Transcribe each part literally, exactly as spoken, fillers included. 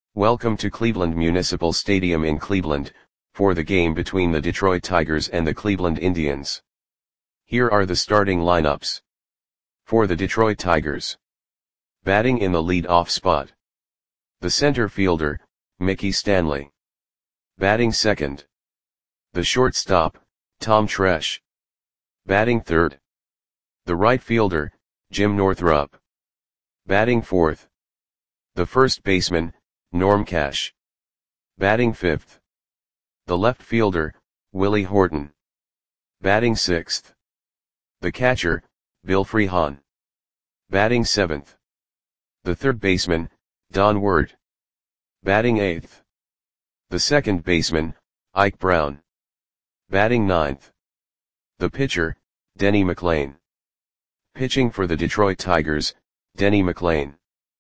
Welcome to Cleveland Municipal Stadium in Cleveland, for the game between the Detroit Tigers and the Cleveland Indians. Here are the starting lineups. For the Detroit Tigers. Batting in the lead-off spot. The center fielder, Mickey Stanley. Batting second. The shortstop, Tom Tresh. Batting third. The right fielder, Jim Northrup. Batting fourth. The first baseman, Norm Cash. Batting fifth. The left fielder, Willie Horton. Batting sixth. The catcher, Bill Freehan. Batting seventh. The third baseman, Don Ward. Batting eighth. The second baseman, Ike Brown. Batting ninth. The pitcher, Denny McLain. Pitching for the Detroit Tigers, Denny McLain.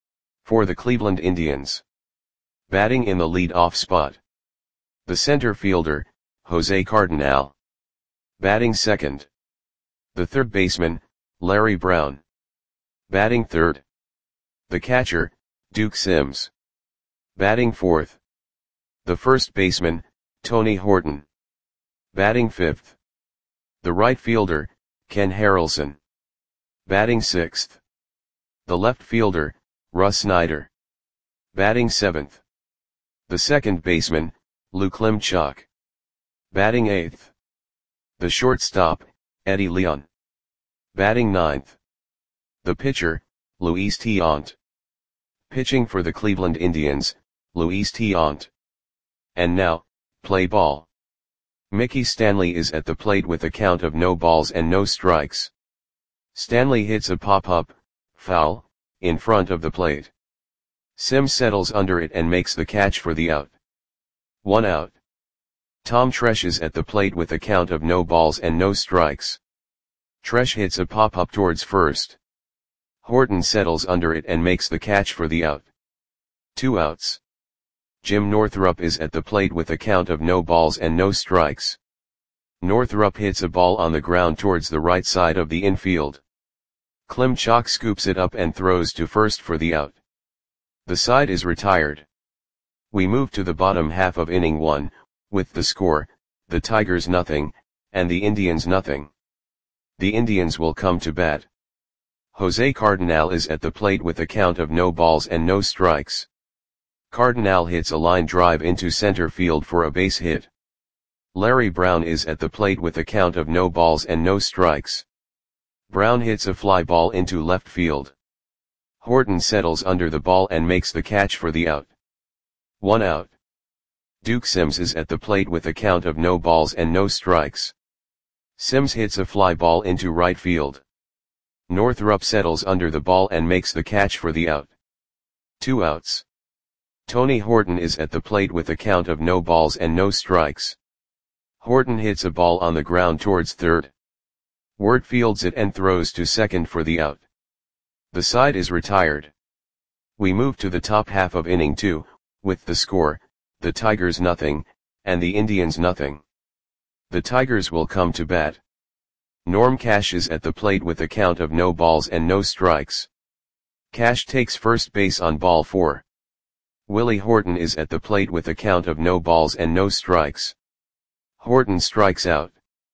For the Cleveland Indians. Batting in the lead-off spot. The center fielder, Jose Cardinal. Batting second. The third baseman, Larry Brown. Batting third. The catcher, Duke Sims. Batting fourth. The first baseman, Tony Horton. Batting fifth. The right fielder, Ken Harrelson. Batting sixth. The left fielder, Russ Snyder. Batting seventh. The second baseman, Lou Klimchuk. Batting eighth. The shortstop, Eddie Leon. Batting ninth. The pitcher, Luis Tiant. Pitching for the Cleveland Indians, Luis Tiant. And now, play ball. Mickey Stanley is at the plate with a count of no balls and no strikes. Stanley hits a pop-up, foul, in front of the plate. Sims settles under it and makes the catch for the out. One out. Tom Tresh is at the plate with a count of no balls and no strikes. Tresh hits a pop-up towards first. Horton settles under it and makes the catch for the out. Two outs. Jim Northrup is at the plate with a count of no balls and no strikes. Northrup hits a ball on the ground towards the right side of the infield. Klimchuk scoops it up and throws to first for the out. The side is retired. We move to the bottom half of inning one, with the score, the Tigers nothing, and the Indians nothing. The Indians will come to bat. Jose Cardinal is at the plate with a count of no balls and no strikes. Cardinal hits a line drive into center field for a base hit. Larry Brown is at the plate with a count of no balls and no strikes. Brown hits a fly ball into left field. Horton settles under the ball and makes the catch for the out. One out. Duke Sims is at the plate with a count of no balls and no strikes. Sims hits a fly ball into right field. Northrup settles under the ball and makes the catch for the out. Two outs. Tony Horton is at the plate with a count of no balls and no strikes. Horton hits a ball on the ground towards third. Ward fields it and throws to second for the out. The side is retired. We move to the top half of inning two, with the score, the Tigers nothing, and the Indians nothing. The Tigers will come to bat. Norm Cash is at the plate with a count of no balls and no strikes. Cash takes first base on ball four. Willie Horton is at the plate with a count of no balls and no strikes. Horton strikes out.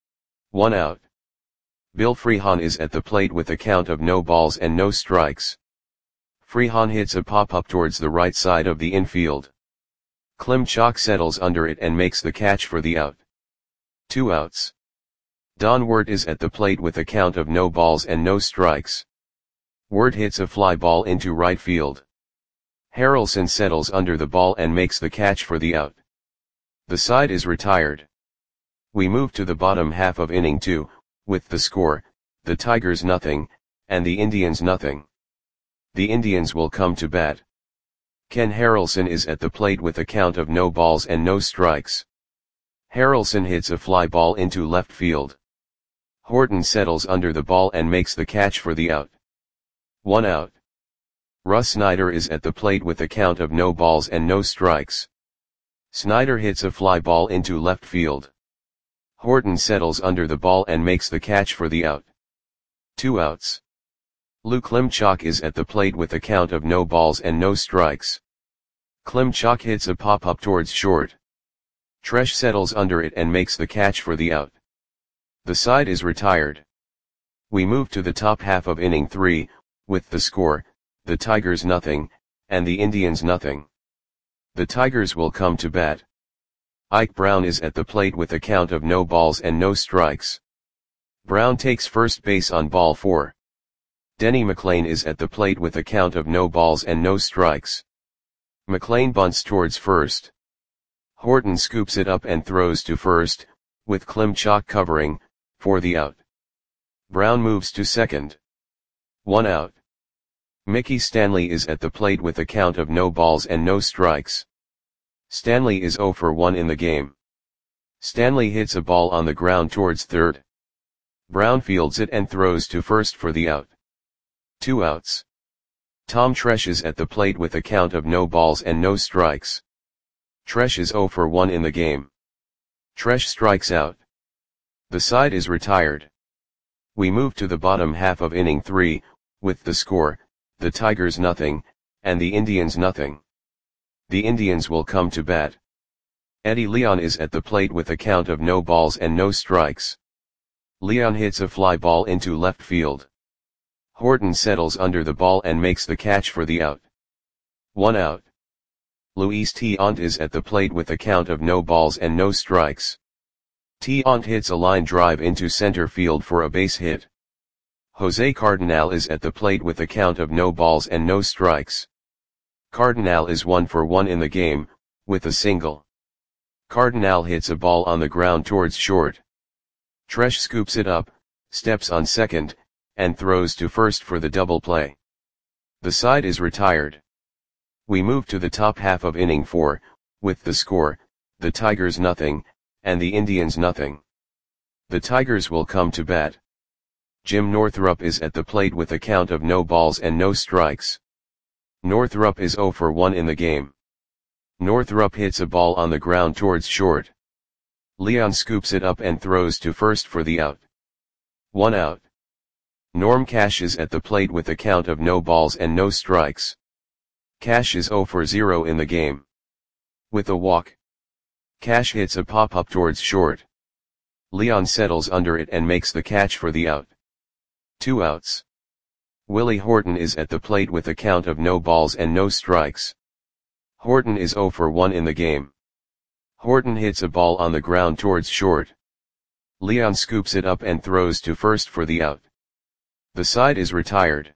One out. Bill Freehan is at the plate with a count of no balls and no strikes. Freehan hits a pop-up towards the right side of the infield. Klimchuk settles under it and makes the catch for the out. Two outs. Don Ward is at the plate with a count of no balls and no strikes. Ward hits a fly ball into right field. Harrelson settles under the ball and makes the catch for the out. The side is retired. We move to the bottom half of inning two, with the score, the Tigers nothing, and the Indians nothing. The Indians will come to bat. Ken Harrelson is at the plate with a count of no balls and no strikes. Harrelson hits a fly ball into left field. Horton settles under the ball and makes the catch for the out. One out. Russ Snyder is at the plate with a count of no balls and no strikes. Snyder hits a fly ball into left field. Horton settles under the ball and makes the catch for the out. Two outs. Lou Klimchuk is at the plate with a count of no balls and no strikes. Klimchak hits a pop-up towards short. Tresh settles under it and makes the catch for the out. The side is retired. We move to the top half of inning three, with the score, the Tigers nothing, and the Indians nothing. The Tigers will come to bat. Ike Brown is at the plate with a count of no balls and no strikes. Brown takes first base on ball four. Denny McLain is at the plate with a count of no balls and no strikes. McLain bunts towards first. Horton scoops it up and throws to first, with Klimchak covering, for the out. Brown moves to second. One out. Mickey Stanley is at the plate with a count of no balls and no strikes. Stanley is oh for one in the game. Stanley hits a ball on the ground towards third. Brown fields it and throws to first for the out. Two outs. Tom Tresh is at the plate with a count of no balls and no strikes. Tresh is oh for one in the game. Tresh strikes out. The side is retired. We move to the bottom half of inning three, with the score, the Tigers nothing, and the Indians nothing. The Indians will come to bat. Eddie Leon is at the plate with a count of no balls and no strikes. Leon hits a fly ball into left field. Horton settles under the ball and makes the catch for the out. One out. Luis Tiant is at the plate with a count of no balls and no strikes. Tiant hits a line drive into center field for a base hit. Jose Cardinal is at the plate with a count of no balls and no strikes. Cardinal is one for one in the game, with a single. Cardinal hits a ball on the ground towards short. Tresh scoops it up, steps on second, and throws to first for the double play. The side is retired. We move to the top half of inning four, with the score, the Tigers nothing, and the Indians nothing. The Tigers will come to bat. Jim Northrup is at the plate with a count of no balls and no strikes. Northrup is oh for one in the game. Northrup hits a ball on the ground towards short. Leon scoops it up and throws to first for the out. One out. Norm Cash is at the plate with a count of no balls and no strikes. Cash is oh for zero in the game. With a walk. Cash hits a pop-up towards short. Leon settles under it and makes the catch for the out. Two outs. Willie Horton is at the plate with a count of no balls and no strikes. Horton is oh for one in the game. Horton hits a ball on the ground towards short. Leon scoops it up and throws to first for the out. The side is retired.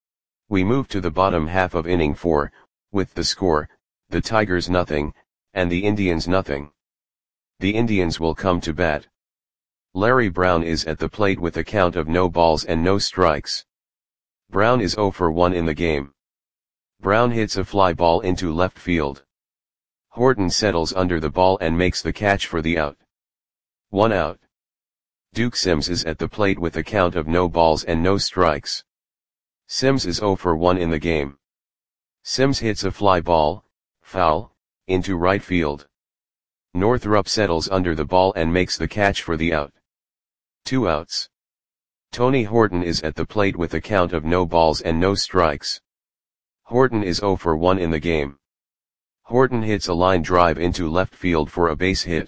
We move to the bottom half of inning four, with the score, the Tigers nothing, and the Indians nothing. The Indians will come to bat. Larry Brown is at the plate with a count of no balls and no strikes. Brown is oh for one in the game. Brown hits a fly ball into left field. Horton settles under the ball and makes the catch for the out. One out. Duke Sims is at the plate with a count of no balls and no strikes. Sims is oh for one in the game. Sims hits a fly ball, foul, into right field. Northrup settles under the ball and makes the catch for the out. Two outs. Tony Horton is at the plate with a count of no balls and no strikes. Horton is oh for one in the game. Horton hits a line drive into left field for a base hit.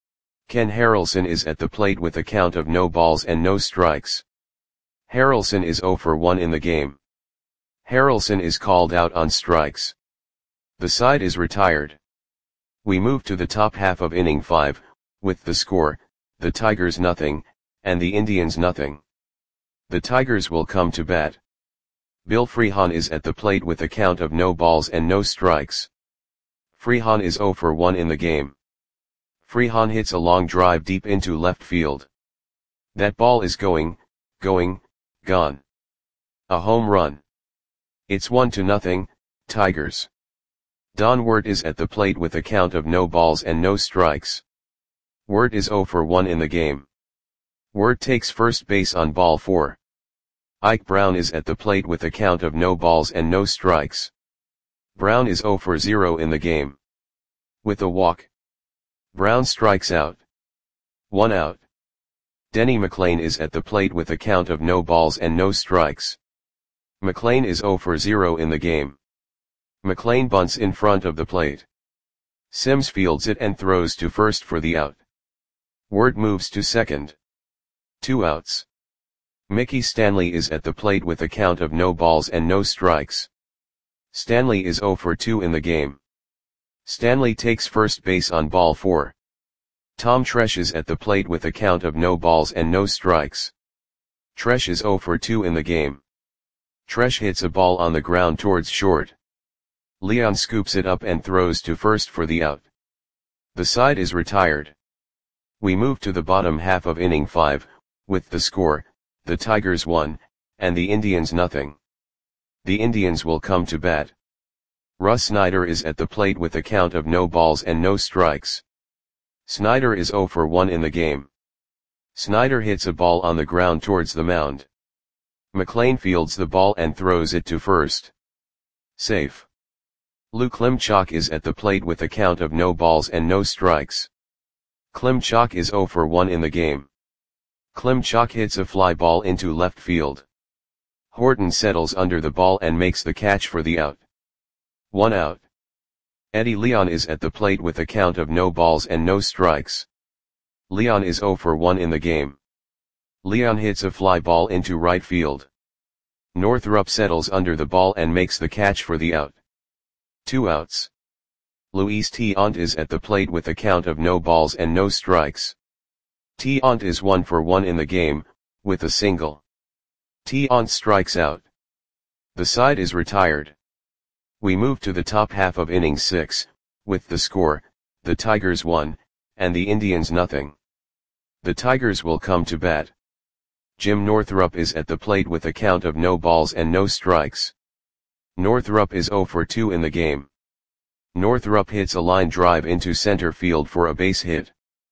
Ken Harrelson is at the plate with a count of no balls and no strikes. Harrelson is oh for one in the game. Harrelson is called out on strikes. The side is retired. We move to the top half of inning five, with the score, the Tigers nothing, and the Indians nothing. The Tigers will come to bat. Bill Freehan is at the plate with a count of no balls and no strikes. Freehan is oh for one in the game. Freehan hits a long drive deep into left field. That ball is going, going, gone. A home run. It's one to nothing, Tigers. Don Wirt is at the plate with a count of no balls and no strikes. Wirt is oh for one in the game. Wirt takes first base on ball four. Ike Brown is at the plate with a count of no balls and no strikes. Brown is oh for zero in the game. With a walk. Brown strikes out. One out. Denny McLain is at the plate with a count of no balls and no strikes. McLain is oh for zero in the game. McLean bunts in front of the plate. Sims fields it and throws to first for the out. Word moves to second. Two outs. Mickey Stanley is at the plate with a count of no balls and no strikes. Stanley is oh for two in the game. Stanley takes first base on ball four. Tom Tresh is at the plate with a count of no balls and no strikes. Tresh is oh for two in the game. Tresh hits a ball on the ground towards short. Leon scoops it up and throws to first for the out. The side is retired. We move to the bottom half of inning five, with the score, the Tigers one, and the Indians nothing. The Indians will come to bat. Russ Snyder is at the plate with a count of no balls and no strikes. Snyder is oh for one in the game. Snyder hits a ball on the ground towards the mound. McLean fields the ball and throws it to first. Safe. Lou Klimchak is at the plate with a count of no balls and no strikes. Klimchak is oh for one in the game. Klimchak hits a fly ball into left field. Horton settles under the ball and makes the catch for the out. One out. Eddie Leon is at the plate with a count of no balls and no strikes. Leon is oh for one in the game. Leon hits a fly ball into right field. Northrup settles under the ball and makes the catch for the out. Two outs. Luis Tiant is at the plate with a count of no balls and no strikes. Tiant is one for one in the game, with a single. Tiant strikes out. The side is retired. We move to the top half of inning six, with the score, the Tigers one, and the Indians nothing. The Tigers will come to bat. Jim Northrup is at the plate with a count of no balls and no strikes. Northrup is oh for two in the game. Northrup hits a line drive into center field for a base hit.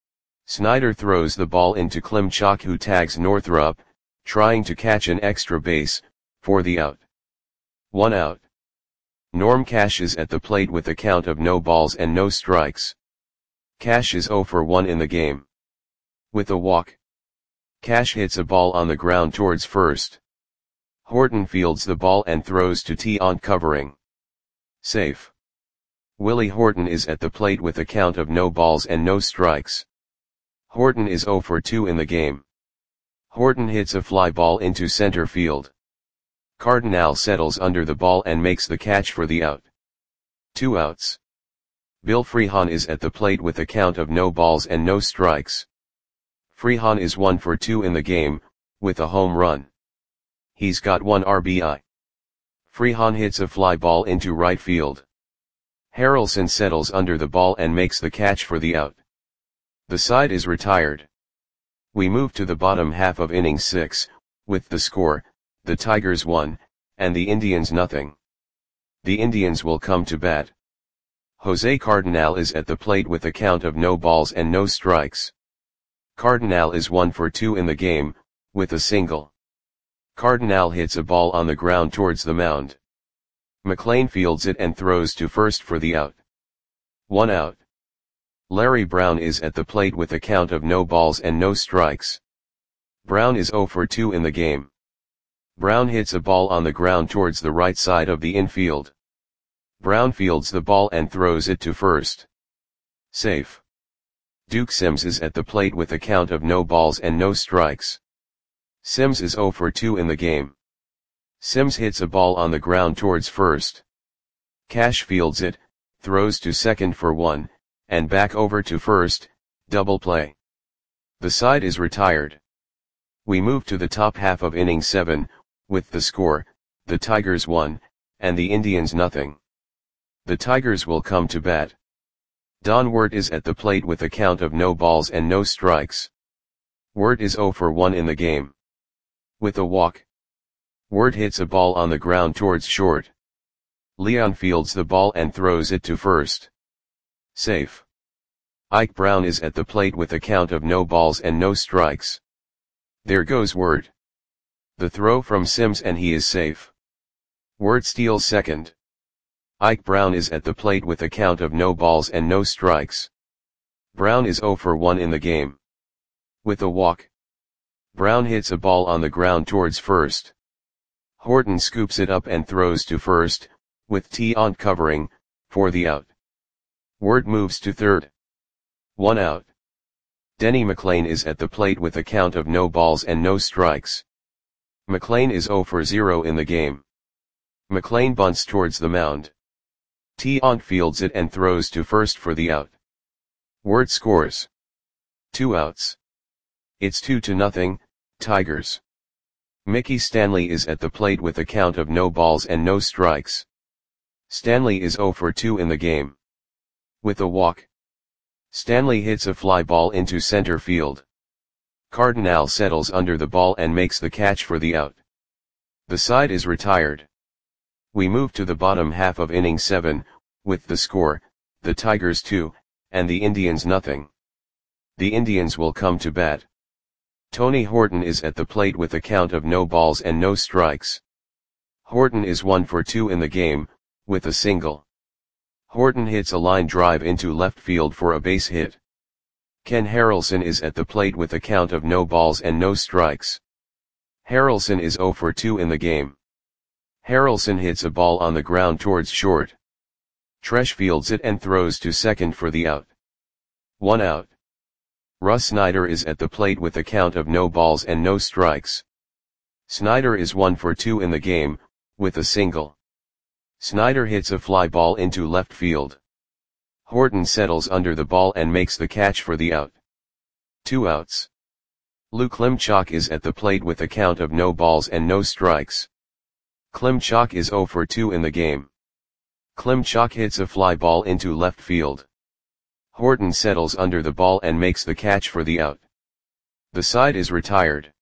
Snyder throws the ball into Klimchak, who tags Northrup, trying to catch an extra base, for the out. One out. Norm Cash is at the plate with a count of no balls and no strikes. Cash is oh for one in the game. With a walk. Cash hits a ball on the ground towards first. Horton fields the ball and throws to Tiant covering. Safe. Willie Horton is at the plate with a count of no balls and no strikes. Horton is oh for two in the game. Horton hits a fly ball into center field. Cardinal settles under the ball and makes the catch for the out. Two outs. Bill Freehan is at the plate with a count of no balls and no strikes. Freehan is one for two in the game, with a home run. He's got one R B I. Freehan hits a fly ball into right field. Harrelson settles under the ball and makes the catch for the out. The side is retired. We move to the bottom half of inning six, with the score, the Tigers one, and the Indians nothing. The Indians will come to bat. Jose Cardinal is at the plate with a count of no balls and no strikes. Cardinal is one for two in the game, with a single. Cardinal hits a ball on the ground towards the mound. McLean fields it and throws to first for the out. One out. Larry Brown is at the plate with a count of no balls and no strikes. Brown is oh for two in the game. Brown hits a ball on the ground towards the right side of the infield. Brown fields the ball and throws it to first. Safe. Duke Sims is at the plate with a count of no balls and no strikes. Sims is oh for two in the game. Sims hits a ball on the ground towards first. Cash fields it, throws to second for one, and back over to first, double play. The side is retired. We move to the top half of inning seven, with the score, the Tigers one, and the Indians nothing. The Tigers will come to bat. Don Wirt is at the plate with a count of no balls and no strikes. Wirt is oh for one in the game. With a walk. Wirt hits a ball on the ground towards short. Leon fields the ball and throws it to first. Safe. Ike Brown is at the plate with a count of no balls and no strikes. There goes Wirt. The throw from Sims and he is safe. Wirt steals second. Ike Brown is at the plate with a count of no balls and no strikes. Brown is oh for one in the game. With a walk. Brown hits a ball on the ground towards first. Horton scoops it up and throws to first, with T on covering, for the out. Ward moves to third. One out. Denny McLean is at the plate with a count of no balls and no strikes. McLean is zero for zero in the game. McLean bunts towards the mound. T on fields it and throws to first for the out. Ward scores. Two outs. It's two to nothing, Tigers. Mickey Stanley is at the plate with a count of no balls and no strikes. Stanley is zero for two in the game. With a walk. Stanley hits a fly ball into center field. Cardinal settles under the ball and makes the catch for the out. The side is retired. We move to the bottom half of inning seven, with the score, the Tigers two, and the Indians nothing. The Indians will come to bat. Tony Horton is at the plate with a count of no balls and no strikes. Horton is one for two in the game, with a single. Horton hits a line drive into left field for a base hit. Ken Harrelson is at the plate with a count of no balls and no strikes. Harrelson is zero for two in the game. Harrelson hits a ball on the ground towards short. Tresh fields it and throws to second for the out. One out. Russ Snyder is at the plate with a count of no balls and no strikes. Snyder is one for two in the game, with a single. Snyder hits a fly ball into left field. Horton settles under the ball and makes the catch for the out. Two outs. Lou Klimchak is at the plate with a count of no balls and no strikes. Klimchak is zero for two in the game. Klimchak hits a fly ball into left field. Horton settles under the ball and makes the catch for the out. The side is retired.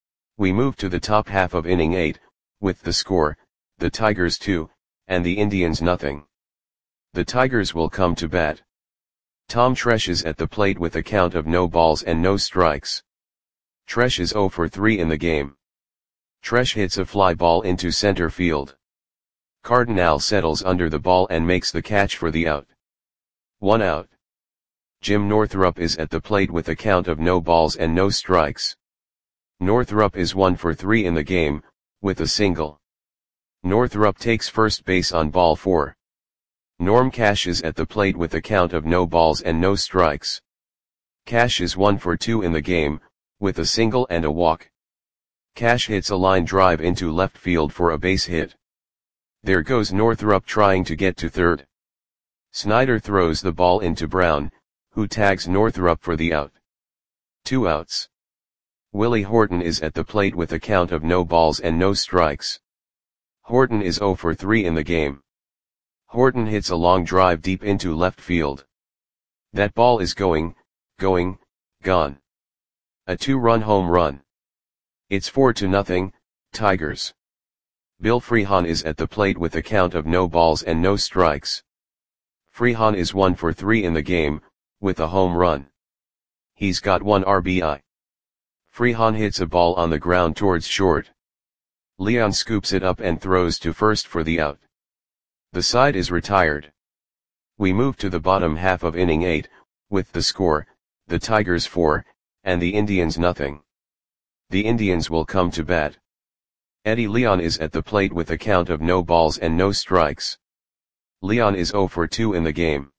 We move to the top half of inning eight, with the score, the Tigers two, and the Indians nothing. The Tigers will come to bat. Tom Tresh is at the plate with a count of no balls and no strikes. Tresh is zero for three in the game. Tresh hits a fly ball into center field. Cardinal settles under the ball and makes the catch for the out. One out. Jim Northrup is at the plate with a count of no balls and no strikes. Northrup is one for three in the game, with a single. Northrup takes first base on ball four. Norm Cash is at the plate with a count of no balls and no strikes. Cash is one for two in the game, with a single and a walk. Cash hits a line drive into left field for a base hit. There goes Northrup trying to get to third. Snyder throws the ball into Brown, who tags Northrup for the out. Two outs. Willie Horton is at the plate with a count of no balls and no strikes. Horton is zero for three in the game. Horton hits a long drive deep into left field. That ball is going, going, gone. A two-run home run. It's four to nothing, Tigers. Bill Freehan is at the plate with a count of no balls and no strikes. Freehan is one for three in the game, with a home run. He's got one R B I. Freehan hits a ball on the ground towards short. Leon scoops it up and throws to first for the out. The side is retired. We move to the bottom half of inning eight, with the score, the Tigers four, and the Indians nothing. The Indians will come to bat. Eddie Leon is at the plate with a count of no balls and no strikes. Leon is zero for two in the game.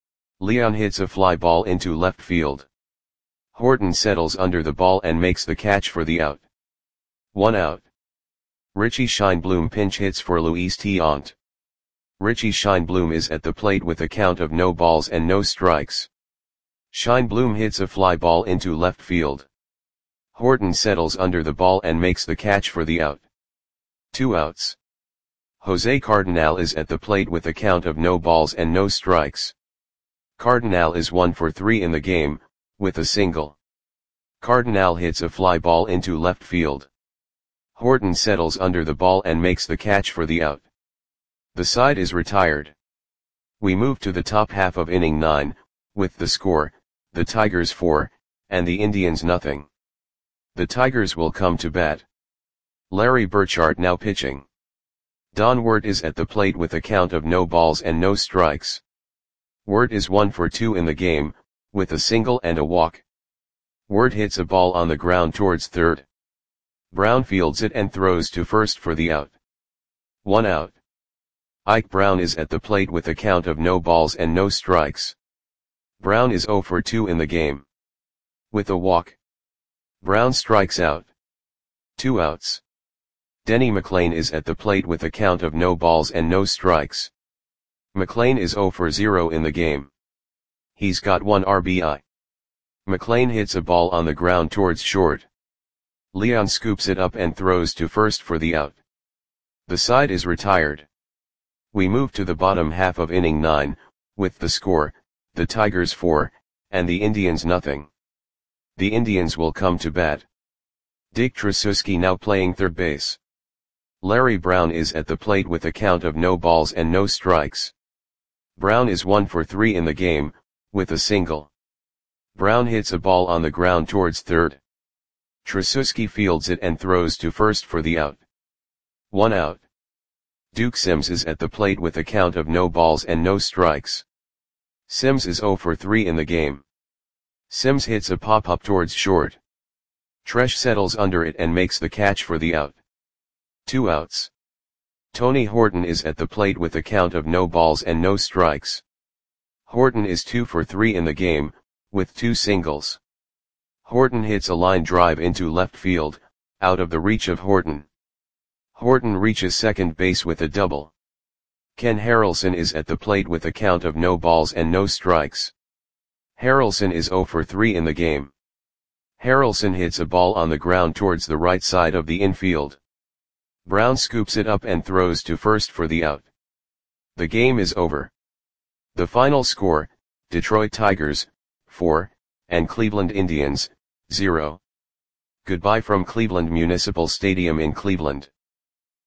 Leon hits a fly ball into left field. Horton settles under the ball and makes the catch for the out. One out. Richie Scheinblum pinch hits for Luis Tiant. Richie Scheinblum is at the plate with a count of no balls and no strikes. Scheinblum hits a fly ball into left field. Horton settles under the ball and makes the catch for the out. Two outs. Jose Cardinal is at the plate with a count of no balls and no strikes. Cardinal is one for three in the game, with a single. Cardinal hits a fly ball into left field. Horton settles under the ball and makes the catch for the out. The side is retired. We move to the top half of inning nine, with the score, the Tigers four, and the Indians nothing. The Tigers will come to bat. Larry Burchart now pitching. Don Wirt is at the plate with a count of no balls and no strikes. Wirt is one for two in the game, with a single and a walk. Wirt hits a ball on the ground towards third. Brown fields it and throws to first for the out. One out. Ike Brown is at the plate with a count of no balls and no strikes. Brown is zero for two in the game. With a walk, Brown strikes out. Two outs. Denny McLain is at the plate with a count of no balls and no strikes. McLain is zero for zero in the game. He's got one R B I. McLain hits a ball on the ground towards short. Leon scoops it up and throws to first for the out. The side is retired. We move to the bottom half of inning nine, with the score, the Tigers four, and the Indians nothing. The Indians will come to bat. Dick Tracewski now playing third base. Larry Brown is at the plate with a count of no balls and no strikes. Brown is one for three in the game, with a single. Brown hits a ball on the ground towards third. Tracewski fields it and throws to first for the out. One out. Duke Sims is at the plate with a count of no balls and no strikes. Sims is zero for three in the game. Sims hits a pop-up towards short. Tresh settles under it and makes the catch for the out. Two outs. Tony Horton is at the plate with a count of no balls and no strikes. Horton is two for three in the game, with two singles. Horton hits a line drive into left field, out of the reach of Horton. Horton reaches second base with a double. Ken Harrelson is at the plate with a count of no balls and no strikes. Harrelson is zero for three in the game. Harrelson hits a ball on the ground towards the right side of the infield. Brown scoops it up and throws to first for the out. The game is over. The final score, Detroit Tigers, four, and Cleveland Indians, zero. Goodbye from Cleveland Municipal Stadium in Cleveland.